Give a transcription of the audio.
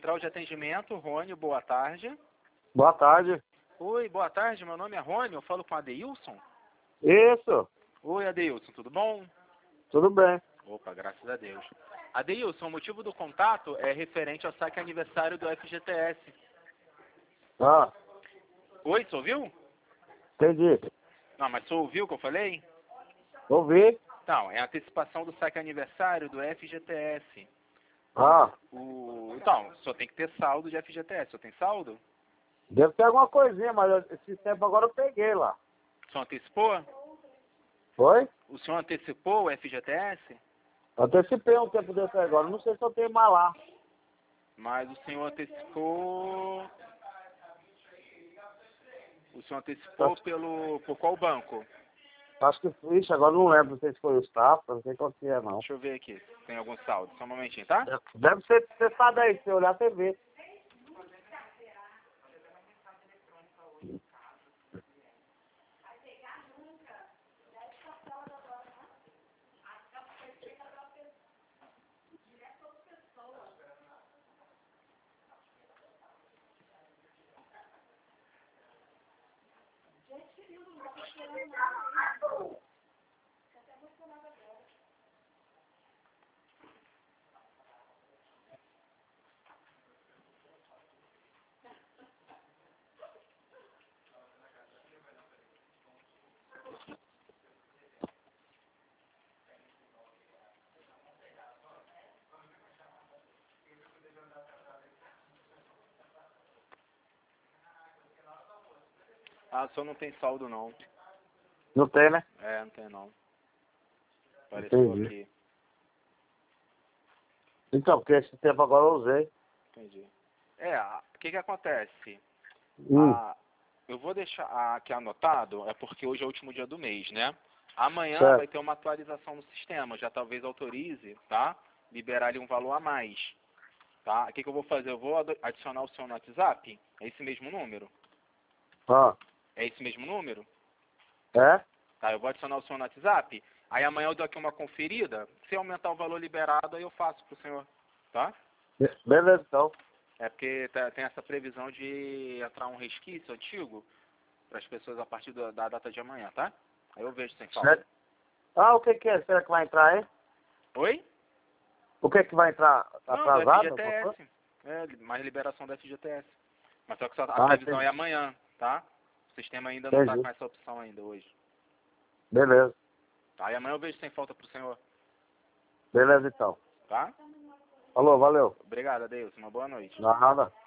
central de atendimento, Rony, boa tarde. Boa tarde. Oi, boa tarde, meu nome é Rony, eu falo com a Adeilson. Isso, Oi, Adeilson, tudo bom? tudo bem. Opa, graças a Deus. Adeilson, o motivo do contato é referente ao saque aniversário do FGTS. Ah, Oi, você ouviu? entendi. Não, mas você ouviu o que eu falei? Ouvi. Não, é a antecipação do saque aniversário do FGTS. Ah, Então, o senhor tem que ter saldo de FGTS. O senhor tem saldo? deve ter alguma coisinha, mas esse tempo agora eu peguei lá. O senhor antecipou? Foi? O senhor antecipou o FGTS? Antecipei um tempo desse agora. Não sei se eu tenho mais lá. Mas o senhor antecipou... O senhor antecipou por qual banco? Acho que foi isso, agora não lembro. Não sei se foi o staff, não sei qual que é, não. Deixa eu ver aqui se tem algum saldo. Só um momentinho, tá? Deve ser testado aí, se você olhar, você vê. Ah, o senhor não tem saldo, não. Não tem, né? É, não tem, não. Apareceu Entendi. aqui. Então, porque esse tempo agora eu usei. Entendi. O que que acontece? Hum, Eu vou deixar aqui anotado, é porque hoje é o último dia do mês, né? Amanhã certo. vai ter uma atualização no sistema, já talvez autorize, tá? Liberar ali um valor a mais, tá? O que que eu vou fazer? Eu vou adicionar o seu no WhatsApp, é esse mesmo número? Ah, É esse mesmo número? é? Tá, eu vou adicionar o seu no WhatsApp, aí amanhã eu dou aqui uma conferida, se aumentar o valor liberado, aí eu faço pro senhor, tá? Beleza, então. É porque tem essa previsão de entrar um resquício antigo para as pessoas a partir da data de amanhã, tá? Aí eu vejo sem falta. Certo. Ah, o que que é? Será que vai entrar aí? Oi? O que que vai entrar Não, do atrasado? FGTS. Mais liberação do FGTS. Mas só que a Ah, previsão entendi. é amanhã, tá? O sistema ainda não está Entendi. com essa opção ainda hoje. Beleza. Tá? E amanhã eu vejo sem falta pro senhor, Beleza, então. tá? Falou, valeu. Obrigado, Adeus. Uma boa noite. Nada.